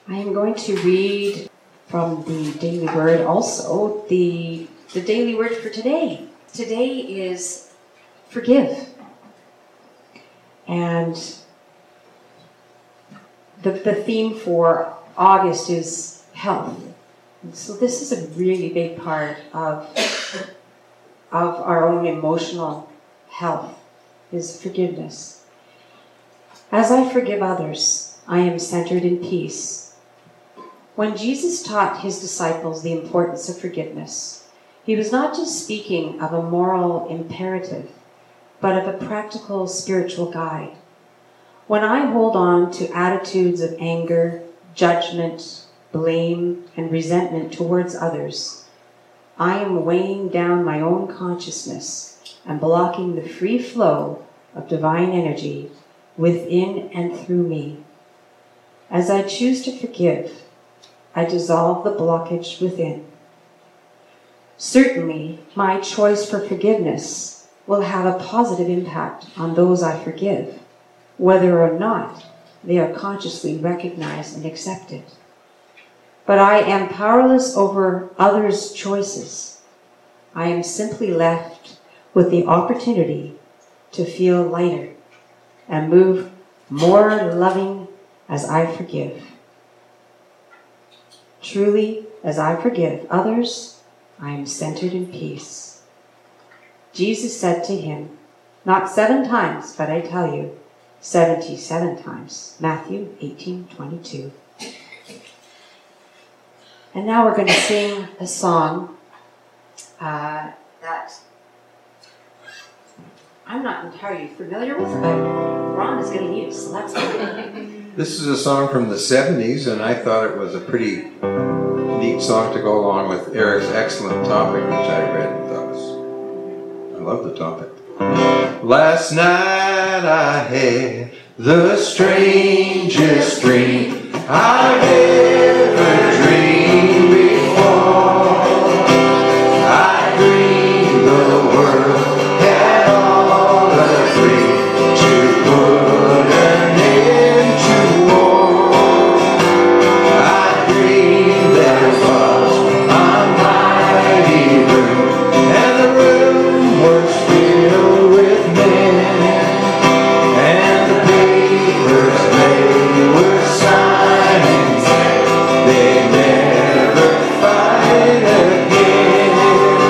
I am going to read from the Daily Word also, the Daily Word for today. Today is forgive. And the theme for August is health. And so this is a really big part of our own emotional health, is forgiveness. As I forgive others, I am centered in peace. When Jesus taught his disciples the importance of forgiveness, he was not just speaking of a moral imperative, but of a practical spiritual guide. When I hold on to attitudes of anger, judgment, blame, and resentment towards others, I am weighing down my own consciousness and blocking the free flow of divine energy within and through me. As I choose to forgive, I dissolve the blockage within. Certainly, my choice for forgiveness will have a positive impact on those I forgive, whether or not they are consciously recognized and accepted. But I am powerless over others' choices. I am simply left with the opportunity to feel lighter and move more loving as I forgive. Truly, as I forgive others, I am centered in peace. Jesus said to him, not 7 times, but I tell you, 77 times. Matthew 18:22. And now we're going to sing a song that I'm not entirely familiar with, but Ron is going to lead us, so that's fine. This is a song from the 70s, and I thought it was a pretty neat song to go along with Eric's excellent topic, which I read and thought I love the topic. Last night I had the strangest dream I've ever dreamed before. I dreamed the world had all agreed to put an end to war. I dreamed there was a mighty room, and the room was filled with men, and the papers they were signing said they'd never fight again.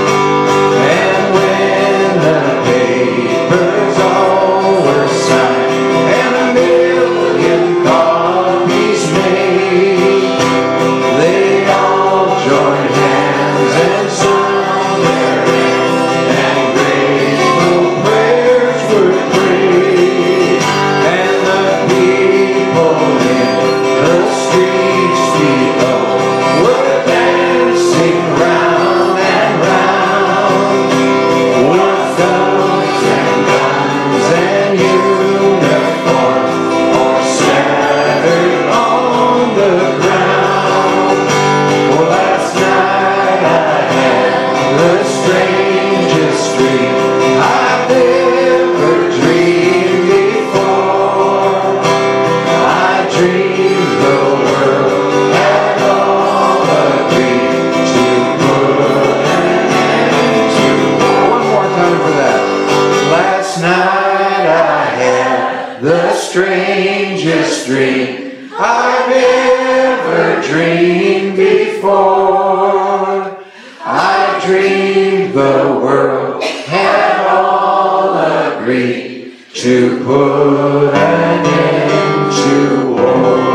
And when the papers all were signed and 1,000,000 copies made, they all joined hands and sung their hymn, and grateful prayers were prayed, and the people in the streets below were dancing round and round, with guns and guns and uniforms all scattered on the ground. Well, last night I had the strangest dream I've ever dreamed before. I dreamed the world had all agreed to put an end to war. One more time for that. Last night I had the strangest dream I've ever dreamed before. I dreamed the world had all agreed to put an end to war.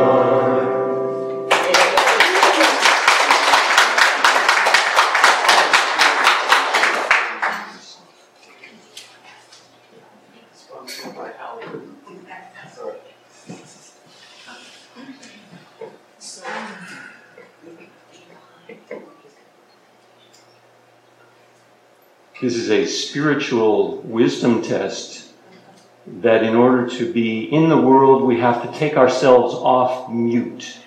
This is a spiritual wisdom test that in order to be in the world, we have to take ourselves off mute.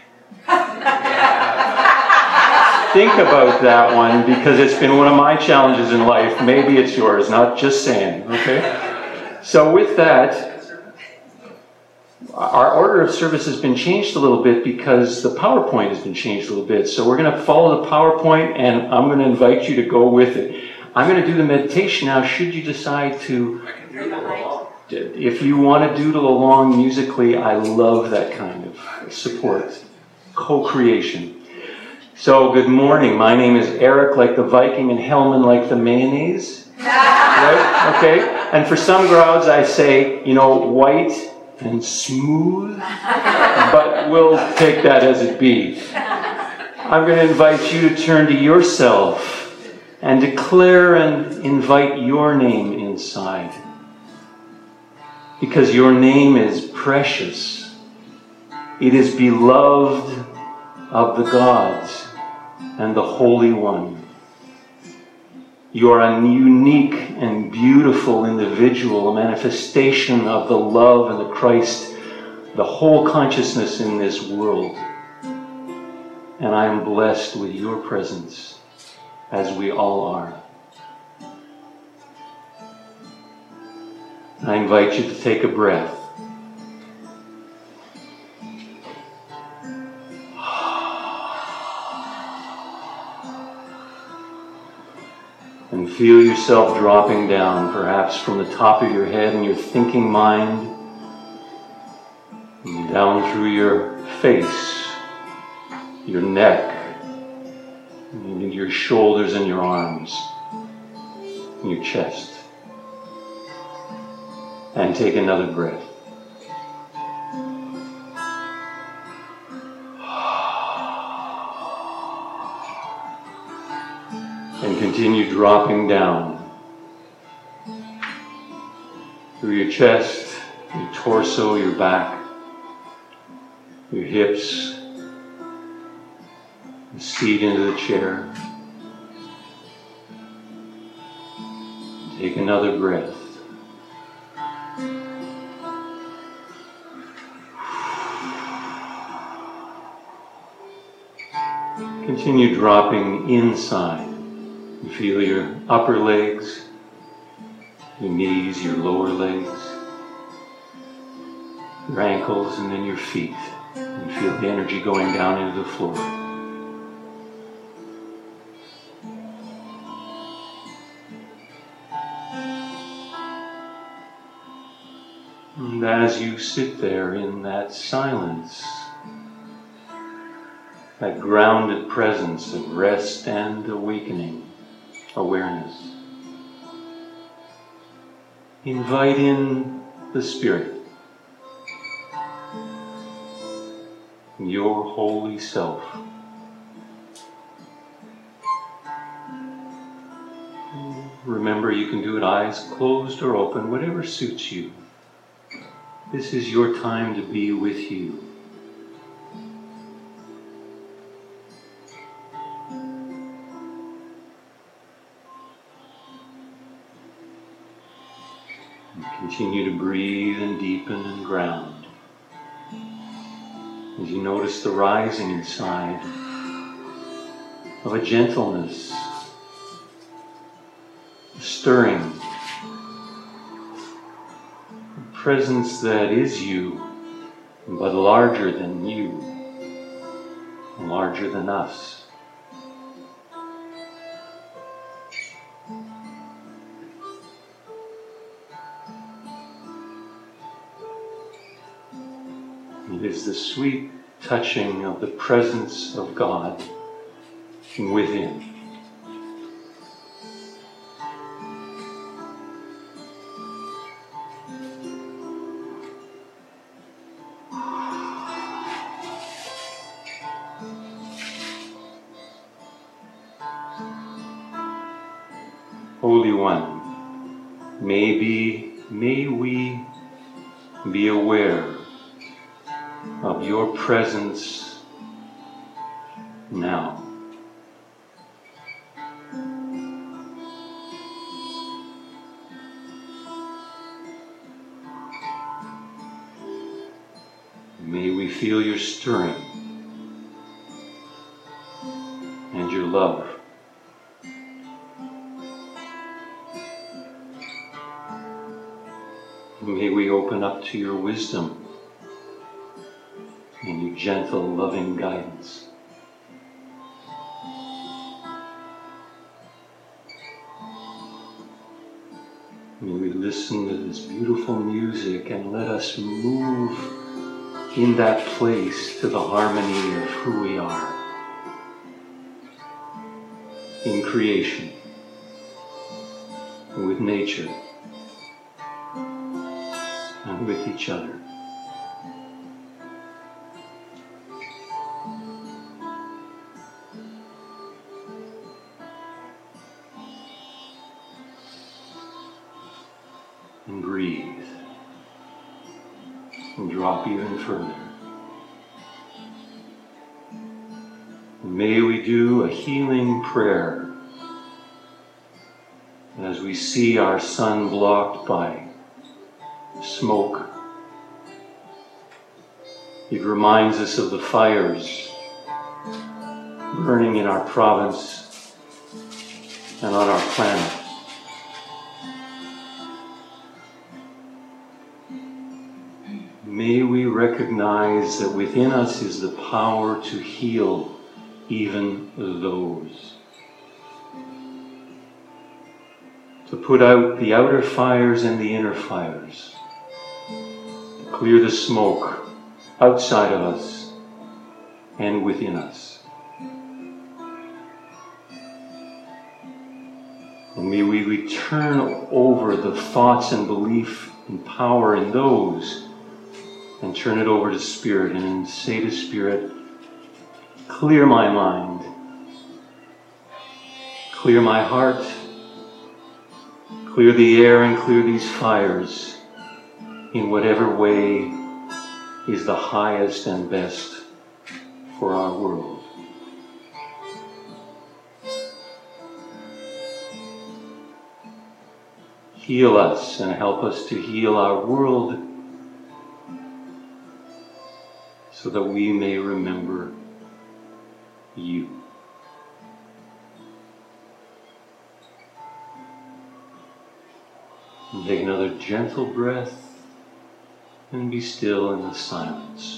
Think about that one, because it's been one of my challenges in life. Maybe it's yours, not just saying, okay? So with that, our order of service has been changed a little bit because the PowerPoint has been changed a little bit. So we're going to follow the PowerPoint, and I'm going to invite you to go with it. I'm going to do the meditation now. Should you decide to, if you want to doodle along musically, I love that kind of support, co-creation. So good morning. My name is Eric, like the Viking, and Hellman, like the mayonnaise. Right? Okay. And for some crowds, I say, white and smooth, but we'll take that as it be. I'm going to invite you to turn to yourself and declare and invite your name inside. Because your name is precious. It is beloved of the gods and the Holy One. You are a unique and beautiful individual, a manifestation of the love and the Christ, the whole consciousness in this world. And I am blessed with your presence, as we all are. I invite you to take a breath. And feel yourself dropping down, perhaps from the top of your head and your thinking mind, and down through your face, your neck, and your shoulders and your arms, and your chest. And take another breath. And continue dropping down through your chest, your torso, your back, your hips, the seat into the chair. Take another breath. Continue dropping inside. You feel your upper legs, your knees, your lower legs, your ankles, and then your feet. You feel the energy going down into the floor. And as you sit there in that silence, that grounded presence of rest and awakening, awareness, invite in the Spirit, your holy self. Remember, you can do it eyes closed or open, whatever suits you. This is your time to be with you. Continue to breathe and deepen and ground. As you notice the rising inside of a gentleness, a stirring, a presence that is you, but larger than you, larger than us. It is the sweet touching of the presence of God within. Holy One, may we be aware of your presence now. May we feel your stirring and your love. May we open up to your wisdom and your gentle, loving guidance. May we listen to this beautiful music and let us move in that place to the harmony of who we are in creation, with nature, and with each other. And breathe. And drop even further. And may we do a healing prayer as we see our sun blocked by smoke. It reminds us of the fires burning in our province and on our planet. May we recognize that within us is the power to heal even those. To put out the outer fires and the inner fires. Clear the smoke outside of us and within us. And may we turn over the thoughts and belief and power in those and turn it over to Spirit and say to Spirit, clear my mind, clear my heart, clear the air and clear these fires in whatever way is the highest and best for our world. Heal us and help us to heal our world so that we may remember you. And take another gentle breath and be still in the silence.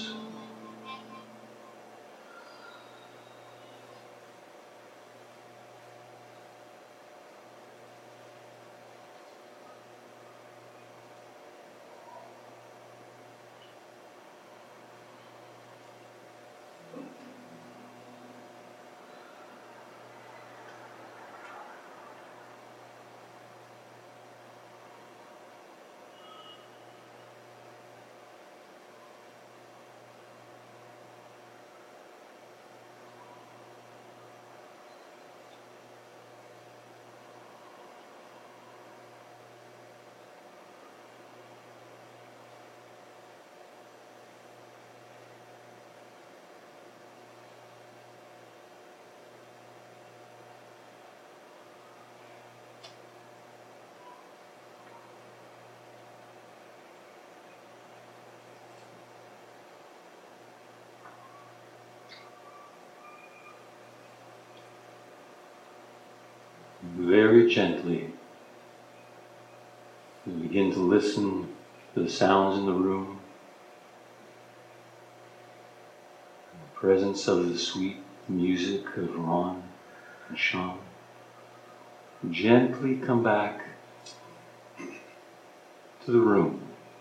Very gently, we begin to listen to the sounds in the room, the presence of the sweet music of Ron and Sean. Gently come back to the room.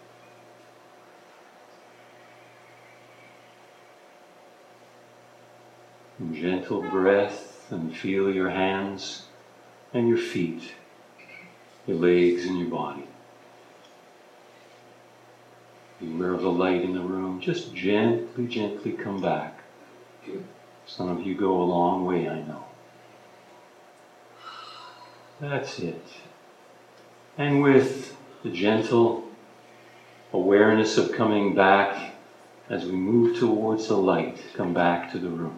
Gentle breath, and feel your hands and your feet, your legs and your body. Beware of the light in the room. Just gently, gently come back. Some of you go a long way, I know. That's it. And with the gentle awareness of coming back, as we move towards the light, come back to the room.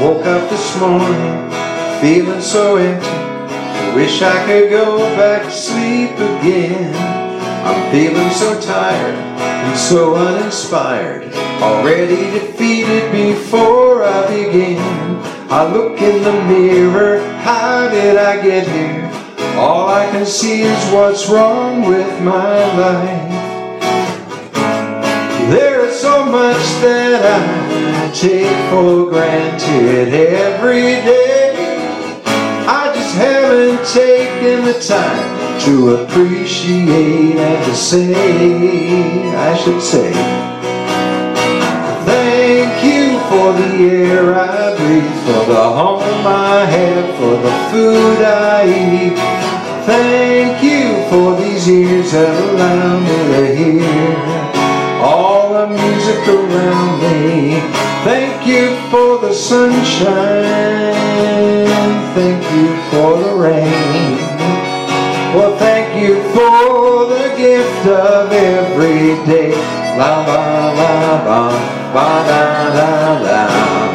Woke up this morning feeling so empty. Wish I could go back to sleep again. I'm feeling so tired and so uninspired, already defeated before I begin. I look in the mirror, how did I get here? All I can see is what's wrong with my life. There is so much that I take for granted every day. I just haven't taken the time to appreciate and to say, I should say, thank you for the air I breathe, for the home I have, for the food I eat. Thank you for these ears that allow me to hear all the music around me. Thank you for the sunshine. Thank you for the rain. Well, thank you for the gift of every day. La la la la, ba da da da.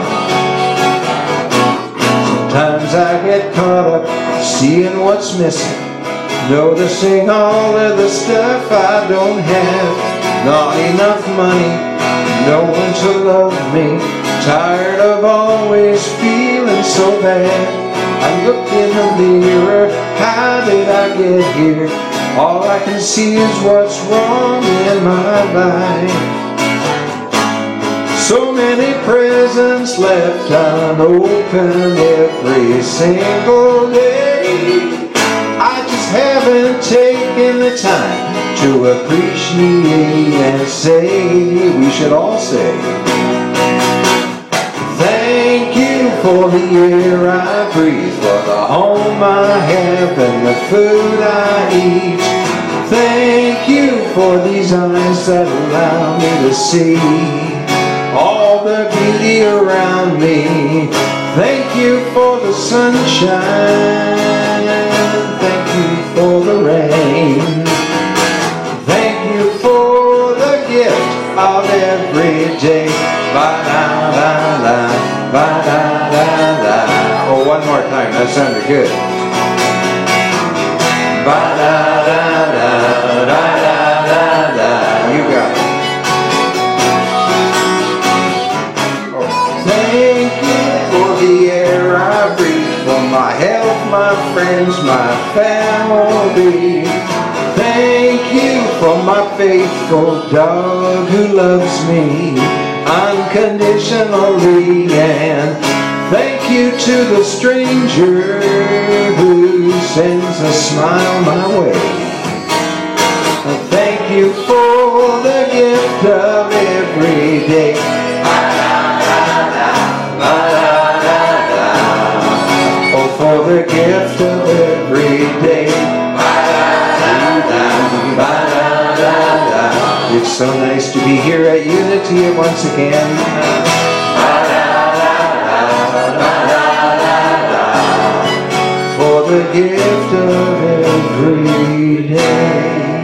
Sometimes I get caught up seeing what's missing, noticing all of the stuff I don't have. Not enough money, no one to love me, tired of always feeling so bad. I look in the mirror, how did I get here? All I can see is what's wrong in my life. So many presents left unopened every single day. I just haven't taken the time to appreciate and say, we should all say, thank you for the air I breathe, for the home I have and the food I eat. Thank you for these eyes that allow me to see all the beauty around me. Thank you for the sunshine. Thank you for the rain. Thank you for the gift of every day. Ba-da-da-da, ba-da-da-da. Oh, one more time, that sounded good. Ba-da-da-da, da-da-da-da. You got it. Oh. Thank you for the air I breathe, for my health, my friends, my family. Thank you for my faithful dog who loves me unconditionally, and thank you to the stranger who sends a smile my way. Thank you for the gift of every day. Oh, for the gift of every day. It's so nice to be here at Unity once again. For the gift of every day.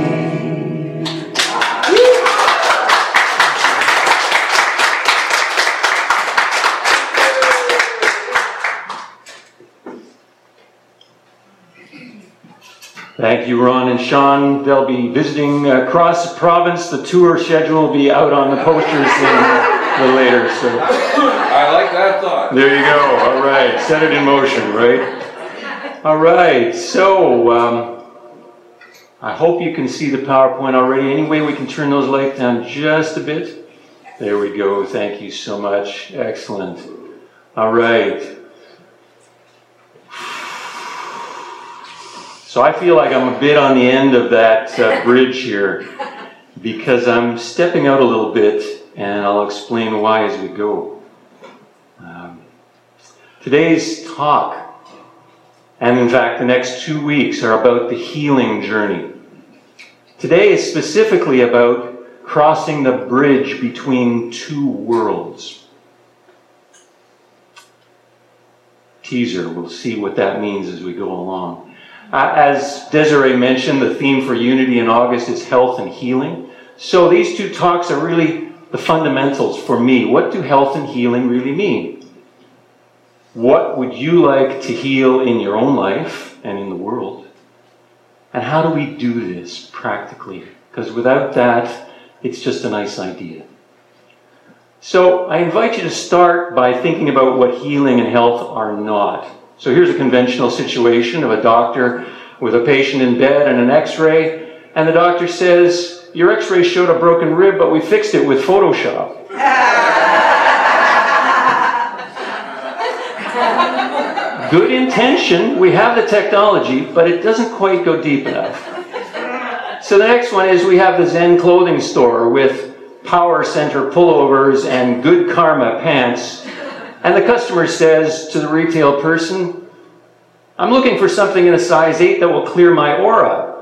Thank you, Ron and Sean. They'll be visiting across the province. The tour schedule will be out on the posters a little later. So I like that thought. there you go. All right, set it in motion, right? All right. So I hope you can see the PowerPoint already. Any way we can turn those lights down just a bit? There we go. Thank you so much. Excellent. All right. So I feel like I'm a bit on the end of that bridge here because I'm stepping out a little bit, and I'll explain why as we go. Today's talk, and in fact the next 2 weeks, are about the healing journey. Today is specifically about crossing the bridge between two worlds. Teaser, we'll see what that means as we go along. As Desiree mentioned, the theme for Unity in August is health and healing. So these two talks are really the fundamentals for me. What do health and healing really mean? What would you like to heal in your own life and in the world? And how do we do this practically? Because without that, it's just a nice idea. So I invite you to start by thinking about what healing and health are not. So here's a conventional situation of a doctor with a patient in bed and an x-ray, and the doctor says, your x-ray showed a broken rib, but we fixed it with Photoshop. Good intention, we have the technology, but it doesn't quite go deep enough. So the next one is we have the Zen clothing store with Power Center pullovers and Good Karma pants. And the customer says to the retail person, I'm looking for something in a size 8 that will clear my aura.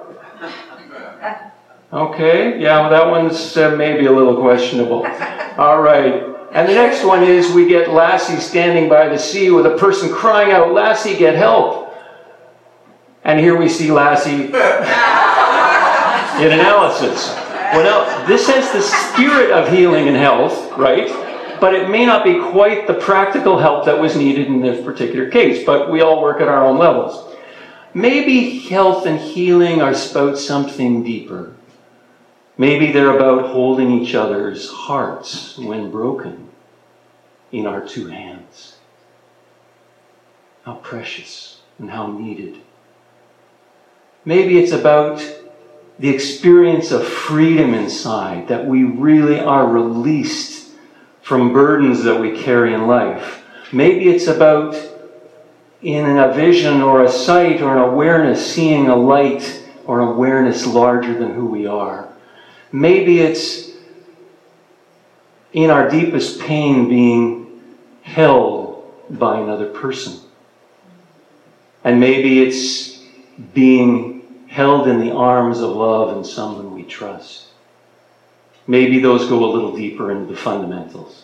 Okay, yeah, well, that one's maybe a little questionable. All right. And the next one is we get Lassie standing by the sea with a person crying out, Lassie, get help. And here we see Lassie in analysis. Well, now, this has the spirit of healing and health, right? But it may not be quite the practical help that was needed in this particular case, but we all work at our own levels. Maybe health and healing are about something deeper. Maybe they're about holding each other's hearts when broken in our two hands. How precious and how needed. Maybe it's about the experience of freedom inside, that we really are released from burdens that we carry in life. Maybe it's about, in a vision or a sight or an awareness, seeing a light or an awareness larger than who we are. Maybe it's in our deepest pain being held by another person. And maybe it's being held in the arms of love and someone we trust. Maybe those go a little deeper into the fundamentals.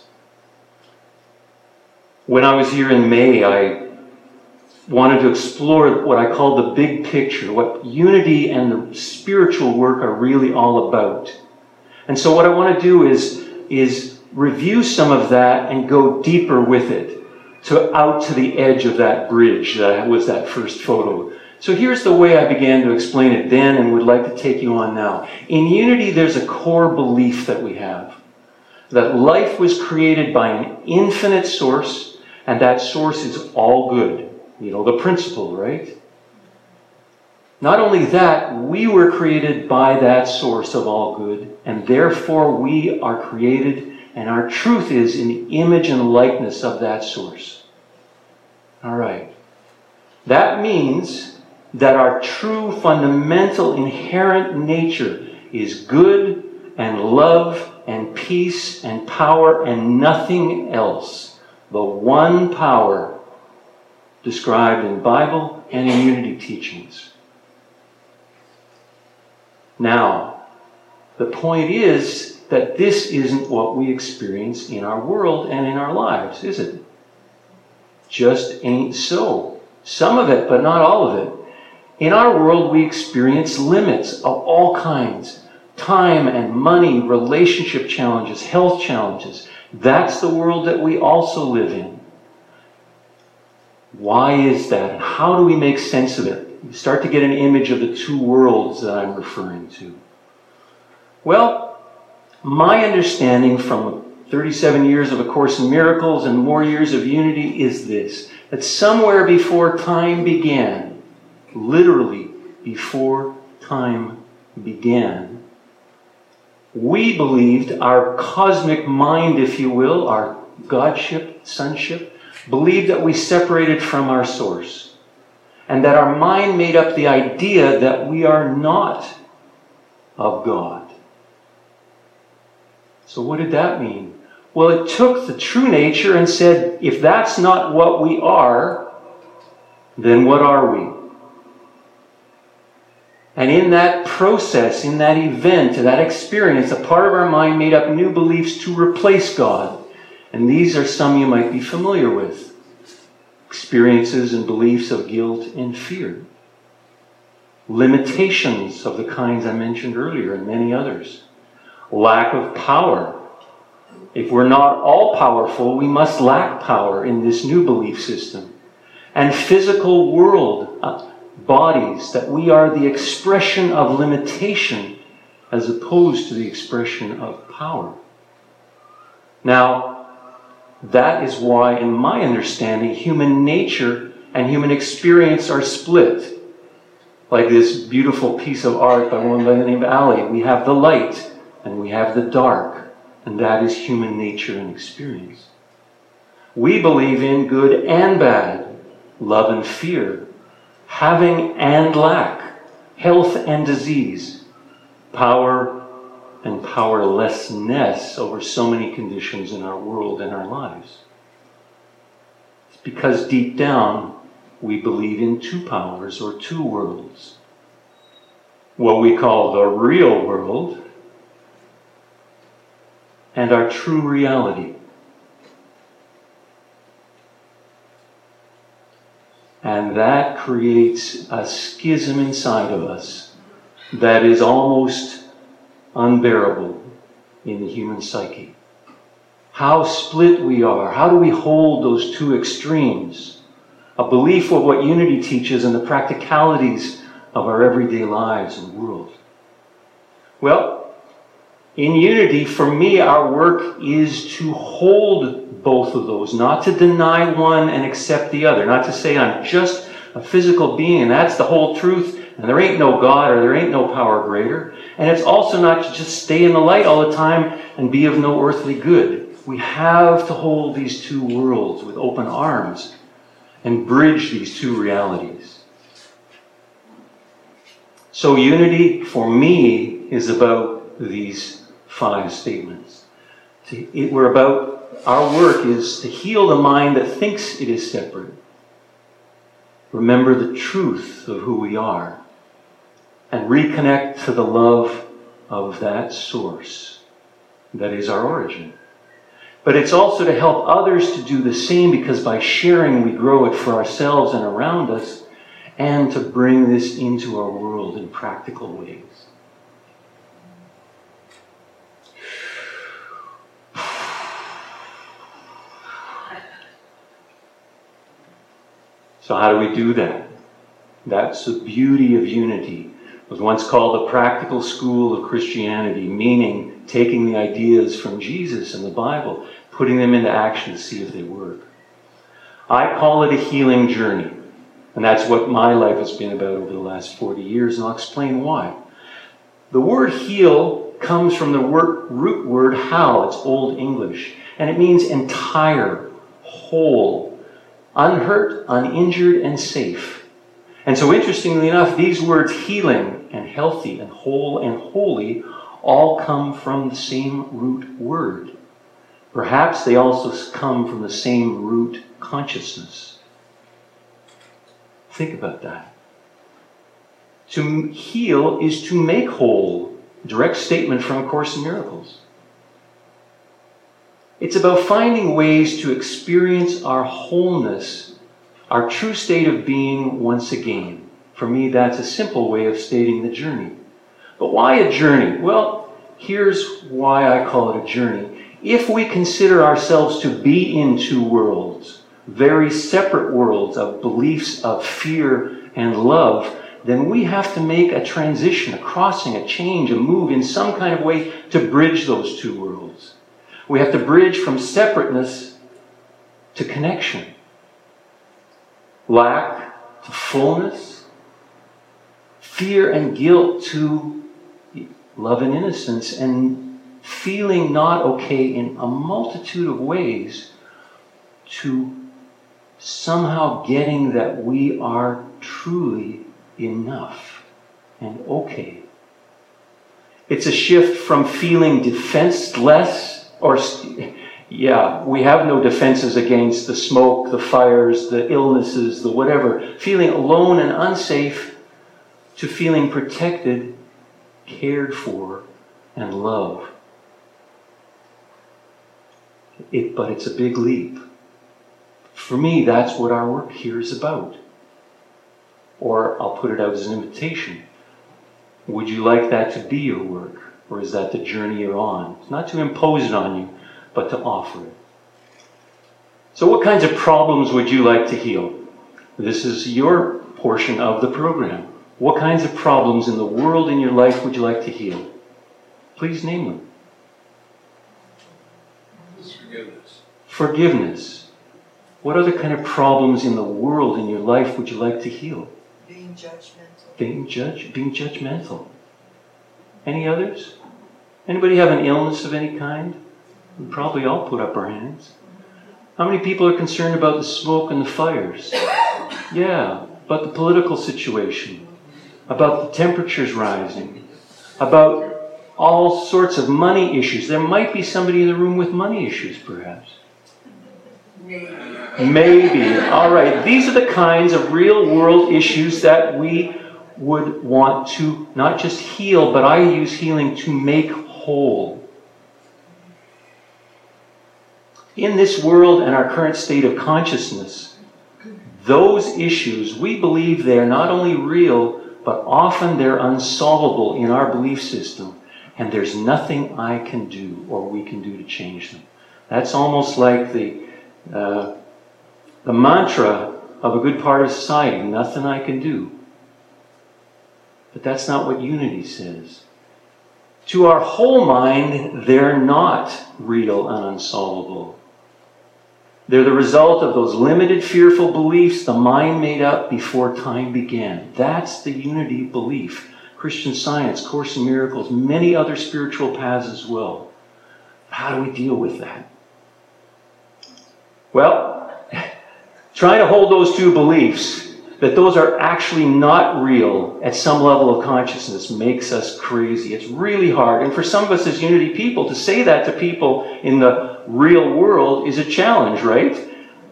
When I was here in May, I wanted to explore what I call the big picture, what unity and the spiritual work are really all about. And so what I want to do is review some of that and go deeper with it, out to the edge of that bridge that was that first photo. So here's the way I began to explain it then and would like to take you on now. In unity, there's a core belief that we have, that life was created by an infinite source, and that source is all good. You know, the principle, right? Not only that, we were created by that source of all good, and therefore we are created, and our truth is in the image and likeness of that source. All right. That means that our true, fundamental, inherent nature is good and love and peace and power and nothing else. The one power described in Bible and in unity teachings. Now, the point is that this isn't what we experience in our world and in our lives, is it? Just ain't so. Some of it, but not all of it. In our world, we experience limits of all kinds. Time and money, relationship challenges, health challenges. That's the world that we also live in. Why is that? And how do we make sense of it? You start to get an image of the two worlds that I'm referring to. Well, my understanding from 37 years of A Course in Miracles and more years of unity is this, that somewhere before time began, literally before time began, we believed our cosmic mind, if you will, our godship, sonship, believed that we separated from our source, and that our mind made up the idea that we are not of God. So what did that mean? Well, it took the true nature and said, if that's not what we are, then what are we? And in that process, in that event, that experience, a part of our mind made up new beliefs to replace God. And these are some you might be familiar with. Experiences and beliefs of guilt and fear. Limitations of the kinds I mentioned earlier and many others. Lack of power. If we're not all powerful, we must lack power in this new belief system. And physical world bodies, that we are the expression of limitation as opposed to the expression of power. Now, that is why, in my understanding, human nature and human experience are split. Like this beautiful piece of art by one by the name of Ali. We have the light and we have the dark, and that is human nature and experience. We believe in good and bad, love and fear, having and lack, health and disease, power and powerlessness over so many conditions in our world and our lives. It's because deep down, we believe in two powers or two worlds. What we call the real world and our true reality. And that creates a schism inside of us that is almost unbearable in the human psyche. How split we are. How do we hold those two extremes? A belief of what unity teaches and the practicalities of our everyday lives and world. Well, in unity, for me, our work is to hold both of those, not to deny one and accept the other, not to say I'm just a physical being and that's the whole truth and there ain't no God or there ain't no power greater. And it's also not to just stay in the light all the time and be of no earthly good. We have to hold these two worlds with open arms and bridge these two realities. So unity, for me, is about these 5 statements. Our work is to heal the mind that thinks it is separate. Remember the truth of who we are. And reconnect to the love of that source that is our origin. But it's also to help others to do the same, because by sharing we grow it for ourselves and around us, and to bring this into our world in practical ways. So how do we do that? That's the beauty of unity. It was once called the practical school of Christianity, meaning taking the ideas from Jesus and the Bible, putting them into action to see if they work. I call it a healing journey, and that's what my life has been about over the last 40 years, and I'll explain why. The word heal comes from the root word hal. It's Old English, and it means entire, whole, unhurt, uninjured, and safe. And so interestingly enough, these words healing and healthy and whole and holy all come from the same root word. Perhaps they also come from the same root consciousness. Think about that. To heal is to make whole. Direct statement from A Course in Miracles. It's about finding ways to experience our wholeness, our true state of being once again. For me, that's a simple way of stating the journey. But why a journey? Well, here's why I call it a journey. If we consider ourselves to be in two worlds, very separate worlds of beliefs of fear and love, then we have to make a transition, a crossing, a change, a move in some kind of way to bridge those two worlds. We have to bridge from separateness to connection. Lack to fullness. Fear and guilt to love and innocence. And feeling not okay in a multitude of ways to somehow getting that we are truly enough and okay. It's a shift from feeling defenseless, we have no defenses against the smoke, the fires, the illnesses, the whatever. Feeling alone and unsafe to feeling protected, cared for, and loved. But it's a big leap. For me, that's what our work here is about. Or I'll put it out as an invitation. Would you like that to be your work? Or is that the journey you're on? It's not to impose it on you, but to offer it. So what kinds of problems would you like to heal? This is your portion of the program. What kinds of problems in the world, in your life, would you like to heal? Please name them. Forgiveness. Forgiveness. What other kind of problems in the world, in your life, would you like to heal? Being judgmental. Being judgmental. Any others? Anybody have an illness of any kind? We probably all put up our hands. How many people are concerned about the smoke and the fires? Yeah, about the political situation, about the temperatures rising, about all sorts of money issues. There might be somebody in the room with money issues, perhaps. Maybe. All right. These are the kinds of real-world issues that we would want to not just heal, but I use healing to make whole. In this world and our current state of consciousness, those issues, we believe they're not only real, but often they're unsolvable in our belief system. And there's nothing I can do or we can do to change them. That's almost like the mantra of a good part of society, nothing I can do. But that's not what unity says. To our whole mind, they're not real and unsolvable. They're the result of those limited, fearful beliefs the mind made up before time began. That's the unity belief. Christian Science, Course in Miracles, many other spiritual paths as well. How do we deal with that? Well, trying to hold those two beliefs, that those are actually not real at some level of consciousness, makes us crazy. It's really hard. And for some of us as unity people, to say that to people in the real world is a challenge, right?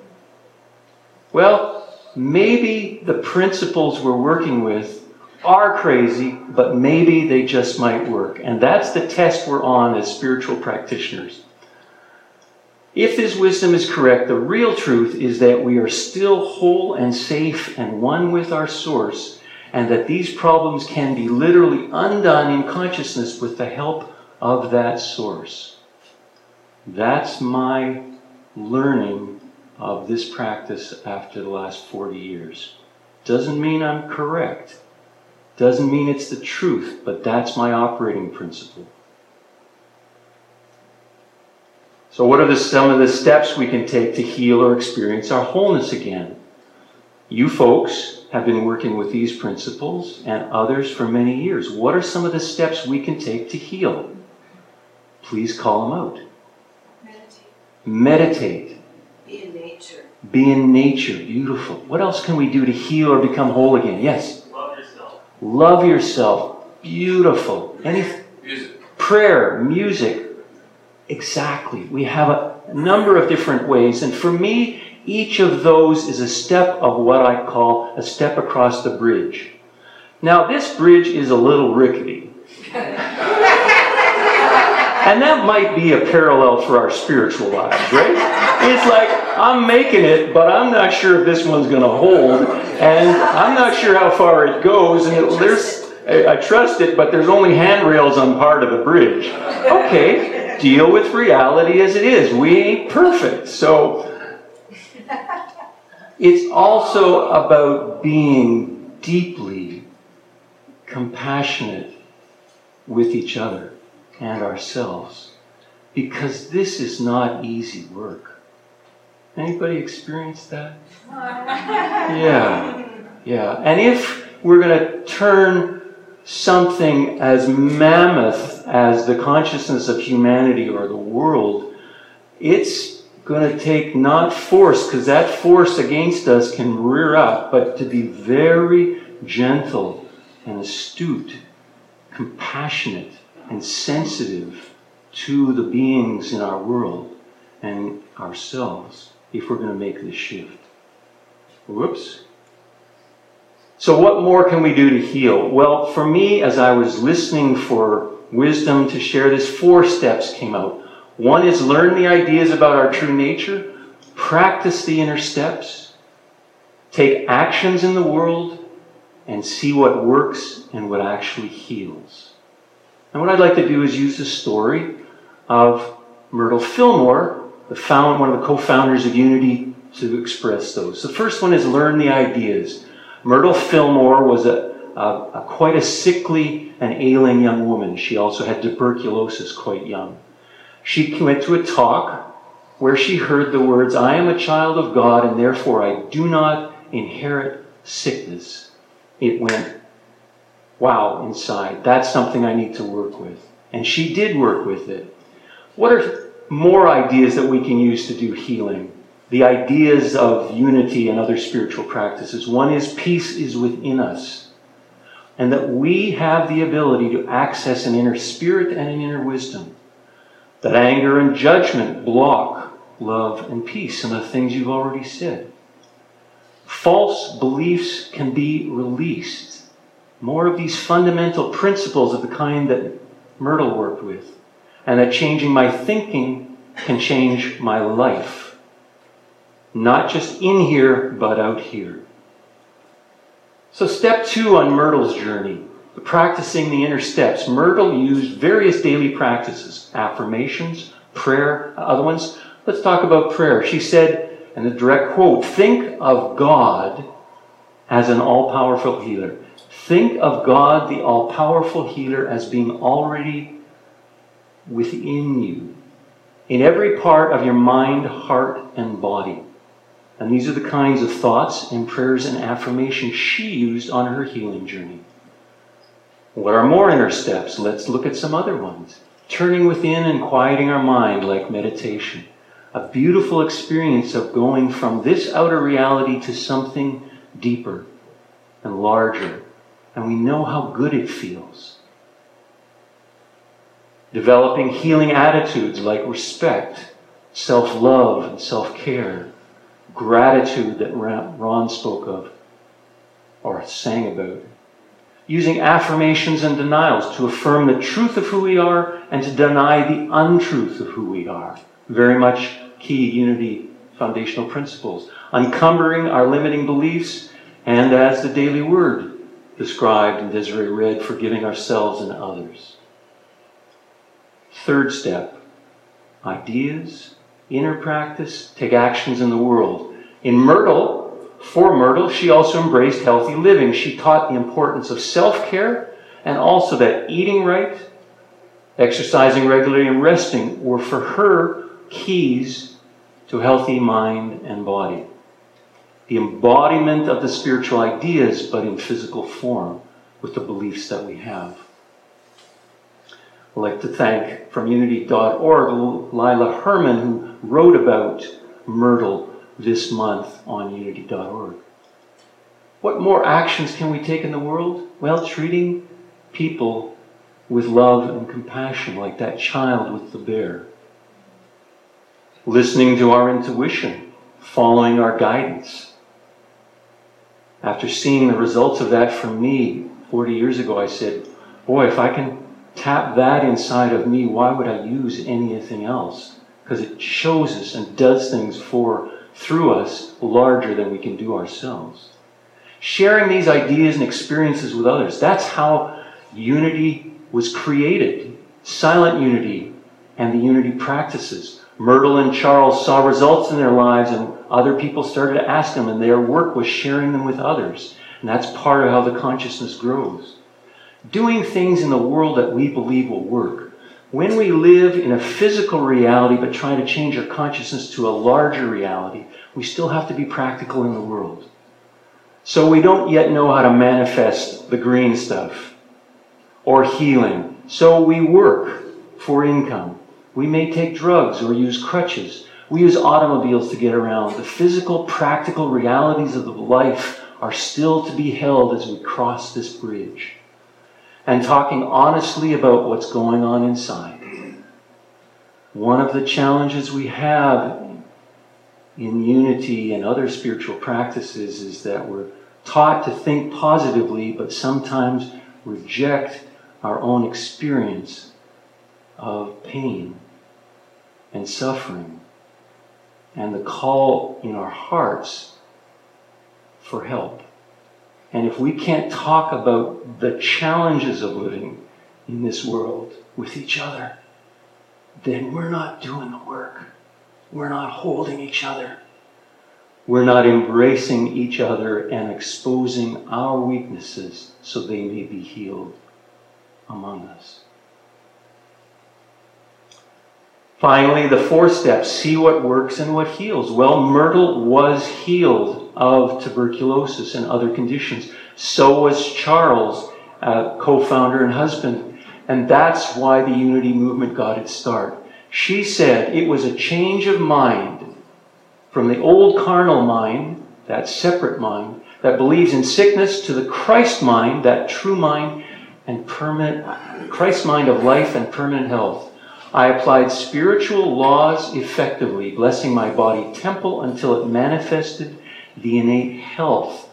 Well, maybe the principles we're working with are crazy, but maybe they just might work. And that's the test we're on as spiritual practitioners. If this wisdom is correct, the real truth is that we are still whole and safe and one with our source, and that these problems can be literally undone in consciousness with the help of that source. That's my learning of this practice after the last 40 years. Doesn't mean I'm correct. Doesn't mean it's the truth, but that's my operating principle. So what are some of the steps we can take to heal or experience our wholeness again? You folks have been working with these principles and others for many years. What are some of the steps we can take to heal? Please call them out. Meditate. Be in nature. Be in nature. Beautiful. What else can we do to heal or become whole again? Yes? Love yourself. Love yourself. Beautiful. Music. Prayer, music. Exactly. We have a number of different ways. And for me, each of those is a step of what I call a step across the bridge. Now, this bridge is a little rickety. And that might be a parallel for our spiritual lives, right? It's like, I'm making it, but I'm not sure if this one's going to hold. And I'm not sure how far it goes. And I trust it, but there's only handrails on part of the bridge. Okay. Deal with reality as it is. We ain't perfect. So it's also about being deeply compassionate with each other and ourselves, because this is not easy work. Anybody experienced that? Yeah. And if we're going to turn something as mammoth as the consciousness of humanity or the world, it's going to take not force, because that force against us can rear up, but to be very gentle and astute, compassionate and sensitive to the beings in our world and ourselves if we're going to make this shift. Whoops. So what more can we do to heal? Well, for me, as I was listening for wisdom to share this, 4 steps came out. One is learn the ideas about our true nature, practice the inner steps, take actions in the world, and see what works and what actually heals. And what I'd like to do is use the story of Myrtle Fillmore, one of the co-founders of Unity, to express those. The first one is learn the ideas. Myrtle Fillmore was quite a sickly and ailing young woman. She also had tuberculosis quite young. She went to a talk where she heard the words, "I am a child of God and therefore I do not inherit sickness." It went, wow, inside. That's something I need to work with. And she did work with it. What are more ideas that we can use to do healing? The ideas of unity and other spiritual practices. One is peace is within us. And that we have the ability to access an inner spirit and an inner wisdom. That anger and judgment block love and peace, and the things you've already said. False beliefs can be released. More of these fundamental principles of the kind that Myrtle worked with. And that changing my thinking can change my life. Not just in here, but out here. So step 2 on Myrtle's journey, practicing the inner steps. Myrtle used various daily practices, affirmations, prayer, other ones. Let's talk about prayer. She said, and the direct quote, "Think of God as an all-powerful healer. Think of God, the all-powerful healer, as being already within you, in every part of your mind, heart, and body." And these are the kinds of thoughts and prayers and affirmations she used on her healing journey. What are more inner steps? Let's look at some other ones. Turning within and quieting our mind like meditation. A beautiful experience of going from this outer reality to something deeper and larger. And we know how good it feels. Developing healing attitudes like respect, self-love and self-care, gratitude that Ron spoke of or sang about. Using affirmations and denials to affirm the truth of who we are and to deny the untruth of who we are. Very much key Unity foundational principles. Uncumbering our limiting beliefs, and as the daily word described and Desiree read, forgiving ourselves and others. Third step, ideas, inner practice, take actions in the world. For Myrtle, she also embraced healthy living. She taught the importance of self-care and also that eating right, exercising regularly, and resting were for her keys to healthy mind and body. The embodiment of the spiritual ideas, but in physical form with the beliefs that we have. I'd like to thank from Unity.org Lila Herman, who wrote about Myrtle this month on Unity.org. What more actions can we take in the world? Well, treating people with love and compassion, like that child with the bear. Listening to our intuition, following our guidance. After seeing the results of that for me 40 years ago, I said, boy, if I can tap that inside of me, why would I use anything else? Because it shows us and does things through us larger than we can do ourselves. Sharing these ideas and experiences with others, that's how Unity was created. Silent Unity and the Unity practices. Myrtle and Charles saw results in their lives, and other people started to ask them, and their work was sharing them with others. And that's part of how the consciousness grows. Doing things in the world that we believe will work. When we live in a physical reality but try to change our consciousness to a larger reality, we still have to be practical in the world. So we don't yet know how to manifest the green stuff or healing. So we work for income. We may take drugs or use crutches. We use automobiles to get around. The physical, practical realities of life are still to be held as we cross this bridge. And talking honestly about what's going on inside. One of the challenges we have in Unity and other spiritual practices is that we're taught to think positively, but sometimes reject our own experience of pain and suffering and the call in our hearts for help. And if we can't talk about the challenges of living in this world with each other, then we're not doing the work. We're not holding each other. We're not embracing each other and exposing our weaknesses so they may be healed among us. Finally, the 4 steps. See what works and what heals. Well, Myrtle was healed of tuberculosis and other conditions. So was Charles, co-founder and husband. And that's why the Unity movement got its start. She said it was a change of mind from the old carnal mind, that separate mind, that believes in sickness, to the Christ mind, that true mind, and Christ mind of life and permanent health. I applied spiritual laws effectively, blessing my body temple until it manifested the innate health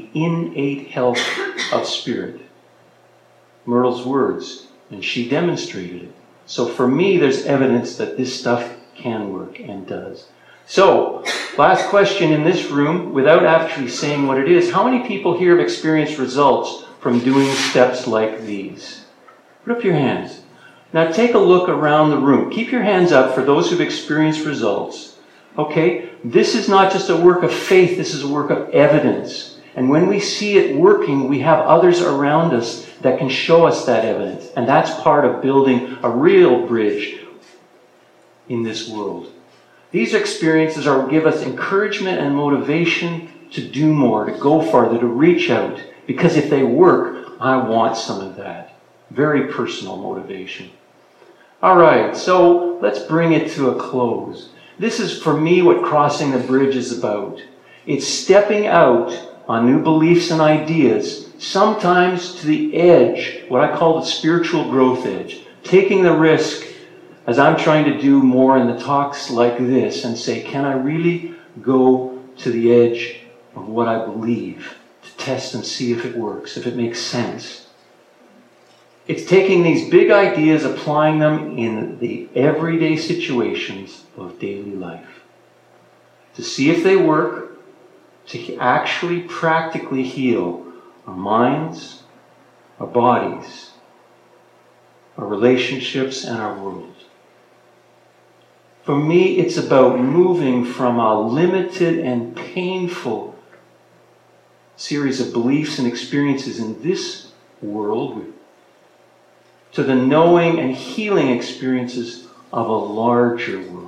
of spirit. Myrtle's words, and she demonstrated it. So for me, there's evidence that this stuff can work and does. So, last question in this room, without actually saying what it is, how many people here have experienced results from doing steps like these? Put up your hands. Now take a look around the room. Keep your hands up for those who've experienced results. Okay? This is not just a work of faith, this is a work of evidence. And when we see it working, we have others around us that can show us that evidence. And that's part of building a real bridge in this world. These experiences give us encouragement and motivation to do more, to go farther, to reach out. Because if they work, I want some of that. Very personal motivation. All right, so let's bring it to a close. This is, for me, what Crossing the Bridge is about. It's stepping out on new beliefs and ideas, sometimes to the edge, what I call the spiritual growth edge. Taking the risk, as I'm trying to do more in the talks like this, and say, can I really go to the edge of what I believe, to test and see if it works, if it makes sense? It's taking these big ideas, applying them in the everyday situations of daily life, to see if they work, to actually practically heal our minds, our bodies, our relationships, and our world. For me, it's about moving from a limited and painful series of beliefs and experiences in this world to the knowing and healing experiences of a larger world.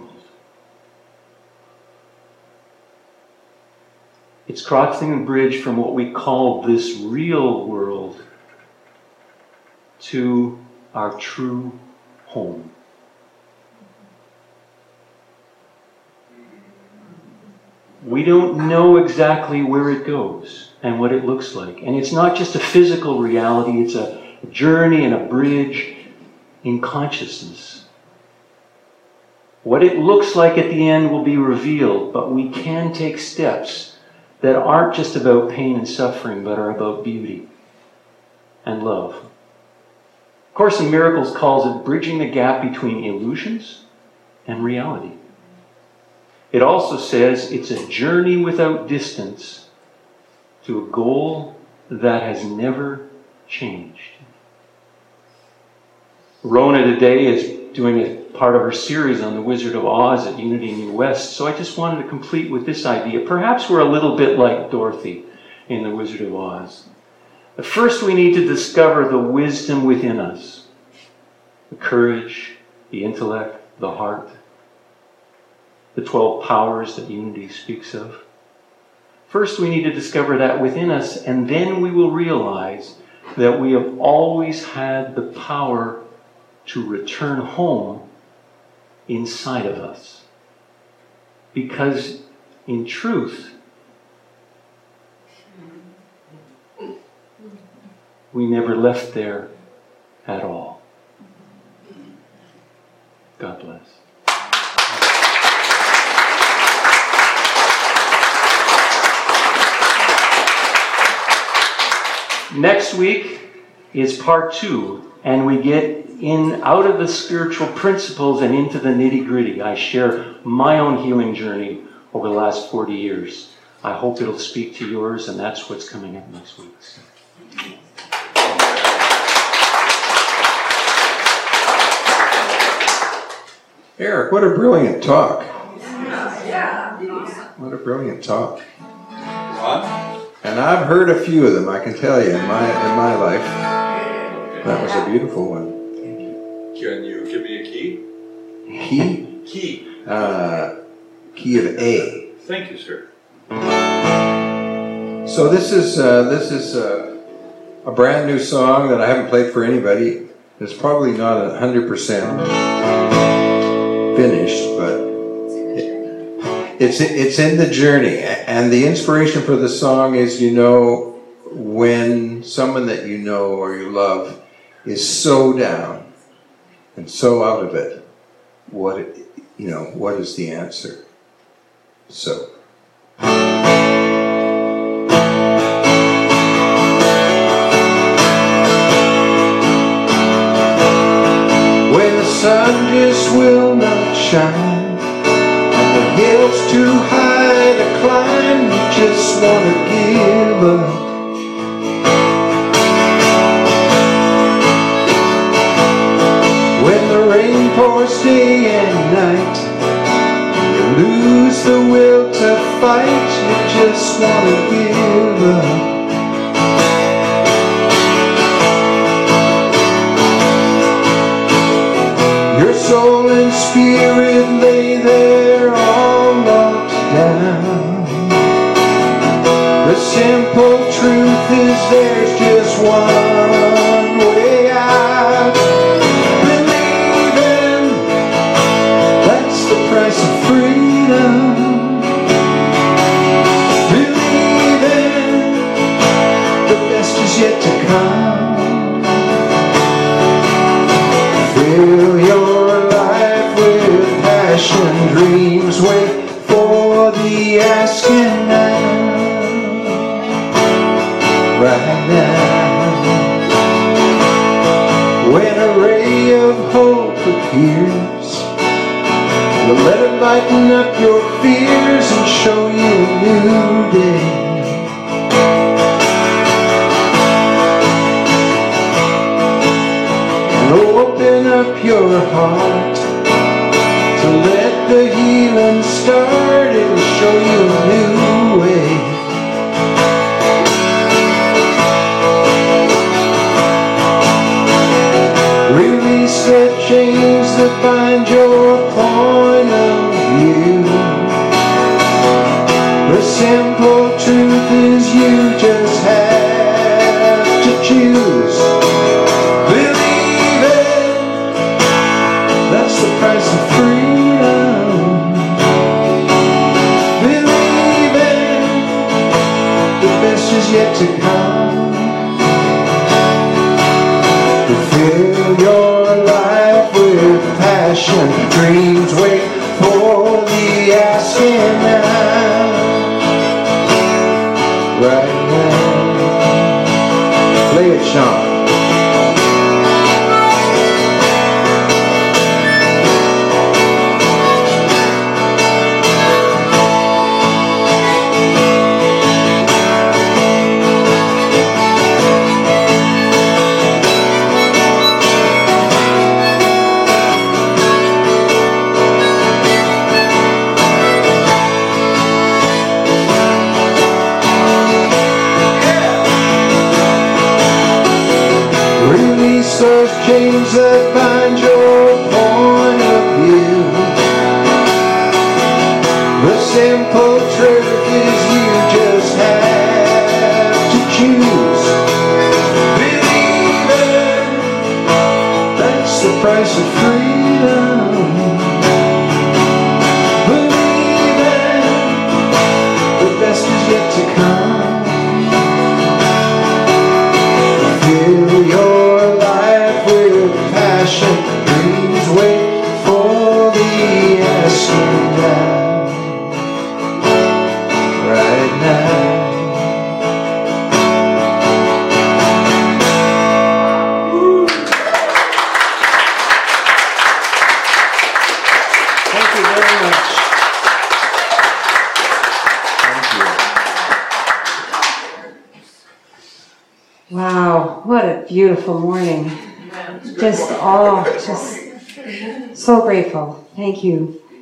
It's crossing the bridge from what we call this real world to our true home. We don't know exactly where it goes and what it looks like. And it's not just a physical reality, it's a journey and a bridge in consciousness. What it looks like at the end will be revealed, but we can take steps that aren't just about pain and suffering, but are about beauty and love. Course in Miracles calls it bridging the gap between illusions and reality. It also says it's a journey without distance to a goal that has never changed. Rona today is doing a part of her series on the Wizard of Oz at Unity New West, so I just wanted to complete with this idea. Perhaps we're a little bit like Dorothy in the Wizard of Oz. But first we need to discover the wisdom within us, the courage, the intellect, the heart, the 12 powers that Unity speaks of. First we need to discover that within us, and then we will realize that we have always had the power to return home inside of us. Because in truth, we never left there at all. God bless. Next week is part 2, and we get out of the spiritual principles and into the nitty-gritty. I share my own healing journey over the last 40 years. I hope it'll speak to yours, and that's what's coming up next week. Eric, what a brilliant talk. What a brilliant talk. What? And I've heard a few of them, I can tell you, in my life. That was a beautiful one. Can you give me a key? Key? Key. Key of A. Thank you, sir. So this is a brand new song that I haven't played for anybody. It's probably not 100% finished, but it's in the journey. And the inspiration for the song is, when someone that you know or you love is so down and so out of it, what is the answer? So. When the sun just will not shine and the hill's too high to climb, you just want to give up. When the rain pours day and night, you lose the will to fight, you just want to give up. Your soul and spirit lay there all locked down. The simple truth is there's just one way out. Believing, that's the price of freedom. Believing, the best is yet to come. Fill your life with passion, dreams wait for the asking now. Right now, when a ray of hope appears, you'll let it lighten up your fears and show you a new day. Open up your heart to let the healing start. It'll show you a new way. Release the chains that bind your point of view. The simple truth is you just have to choose. That's the price of freedom. Believing the best is yet to come. To fill your life with passion, dreams wait for the asking now. Right now. Play it, Sean. Those chains that bind your point of view. The simple truth is you just have to choose. Believing, that's the price of freedom. Believing, the best is yet to come. Fill your passion, dreams wait for the asking now. Right now. Thank you very much. Thank you. Wow, what a beautiful morning. Just so grateful. Thank you.